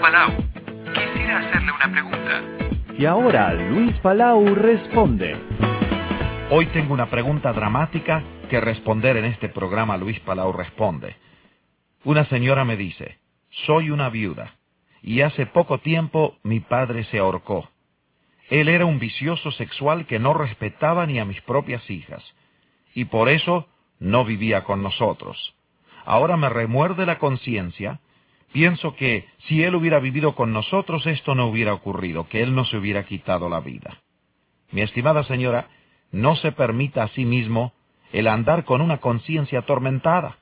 Palau. Quisiera hacerle una pregunta. Y ahora Luis Palau responde. Hoy tengo una pregunta dramática que responder en este programa Luis Palau Responde. Una señora me dice, soy una viuda, y hace poco tiempo mi padre se ahorcó. Él era un vicioso sexual que no respetaba ni a mis propias hijas, y por eso no vivía con nosotros. Ahora me remuerde la conciencia. Pienso que si él hubiera vivido con nosotros, esto no hubiera ocurrido, que él no se hubiera quitado la vida. Mi estimada señora, no se permita a sí mismo el andar con una conciencia atormentada.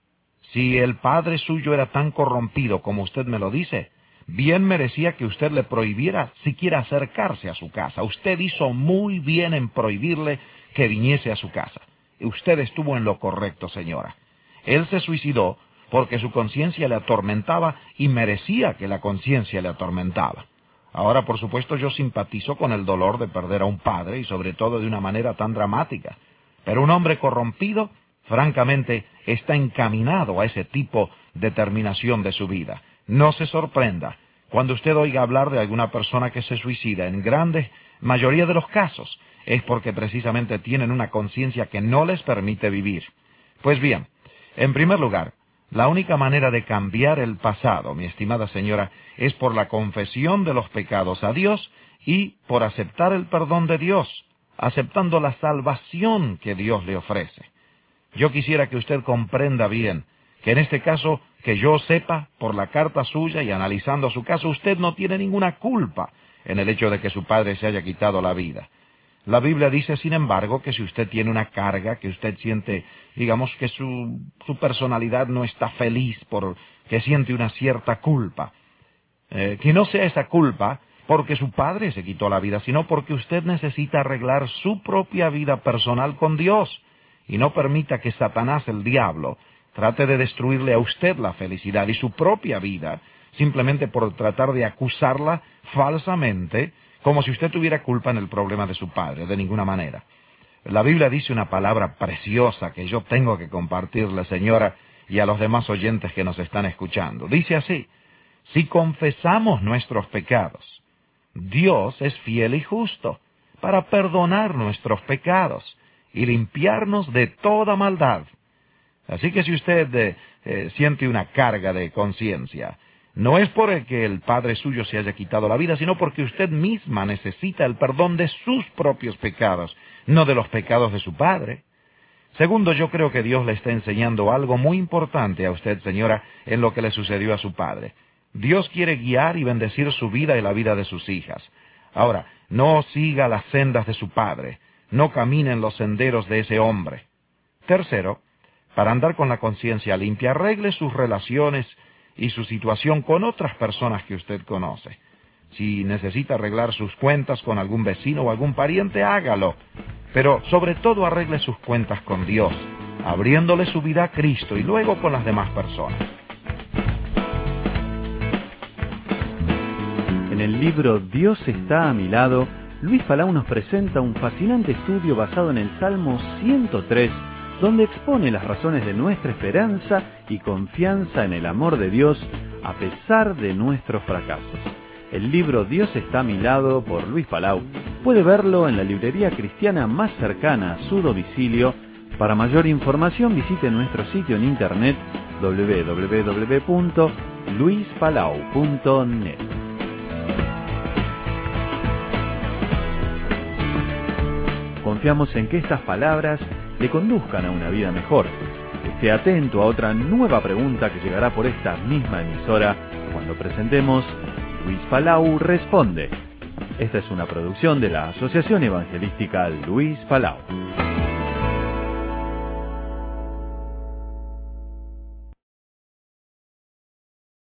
Si el padre suyo era tan corrompido como usted me lo dice, bien merecía que usted le prohibiera siquiera acercarse a su casa. Usted hizo muy bien en prohibirle que viniese a su casa. Usted estuvo en lo correcto, señora. Él se suicidó porque su conciencia le atormentaba y merecía que la conciencia le atormentaba. Ahora, por supuesto, yo simpatizo con el dolor de perder a un padre y sobre todo de una manera tan dramática. Pero un hombre corrompido, francamente, está encaminado a ese tipo de terminación de su vida. No se sorprenda cuando usted oiga hablar de alguna persona que se suicida. En grande mayoría de los casos es porque precisamente tienen una conciencia que no les permite vivir. Pues bien, en primer lugar, la única manera de cambiar el pasado, mi estimada señora, es por la confesión de los pecados a Dios y por aceptar el perdón de Dios, aceptando la salvación que Dios le ofrece. Yo quisiera que usted comprenda bien que en este caso, que yo sepa, por la carta suya y analizando su caso, usted no tiene ninguna culpa en el hecho de que su padre se haya quitado la vida. La Biblia dice, sin embargo, que si usted tiene una carga, que usted siente, digamos, que su personalidad no está feliz, que siente una cierta culpa, que no sea esa culpa porque su padre se quitó la vida, sino porque usted necesita arreglar su propia vida personal con Dios, y no permita que Satanás, el diablo, trate de destruirle a usted la felicidad y su propia vida, simplemente por tratar de acusarla falsamente, como si usted tuviera culpa en el problema de su padre, de ninguna manera. La Biblia dice una palabra preciosa que yo tengo que compartirle, señora, y a los demás oyentes que nos están escuchando. Dice así, si confesamos nuestros pecados, Dios es fiel y justo para perdonar nuestros pecados y limpiarnos de toda maldad. Así que si usted siente una carga de conciencia, no es porque el padre suyo se haya quitado la vida, sino porque usted misma necesita el perdón de sus propios pecados, no de los pecados de su padre. Segundo, yo creo que Dios le está enseñando algo muy importante a usted, señora, en lo que le sucedió a su padre. Dios quiere guiar y bendecir su vida y la vida de sus hijas. Ahora, no siga las sendas de su padre, no camine en los senderos de ese hombre. Tercero, para andar con la conciencia limpia, arregle sus relaciones y su situación con otras personas que usted conoce. Si necesita arreglar sus cuentas con algún vecino o algún pariente, hágalo. Pero sobre todo arregle sus cuentas con Dios, abriéndole su vida a Cristo y luego con las demás personas. En el libro Dios está a mi lado, Luis Palau nos presenta un fascinante estudio basado en el Salmo 103, donde expone las razones de nuestra esperanza y confianza en el amor de Dios a pesar de nuestros fracasos. El libro Dios está a mi lado, por Luis Palau, puede verlo en la librería cristiana más cercana a su domicilio. Para mayor información visite nuestro sitio en internet www.luispalau.net. Confiamos en que estas palabras le conduzcan a una vida mejor. Esté atento a otra nueva pregunta que llegará por esta misma emisora cuando presentemos Luis Palau Responde. Esta es una producción de la Asociación Evangelística Luis Palau.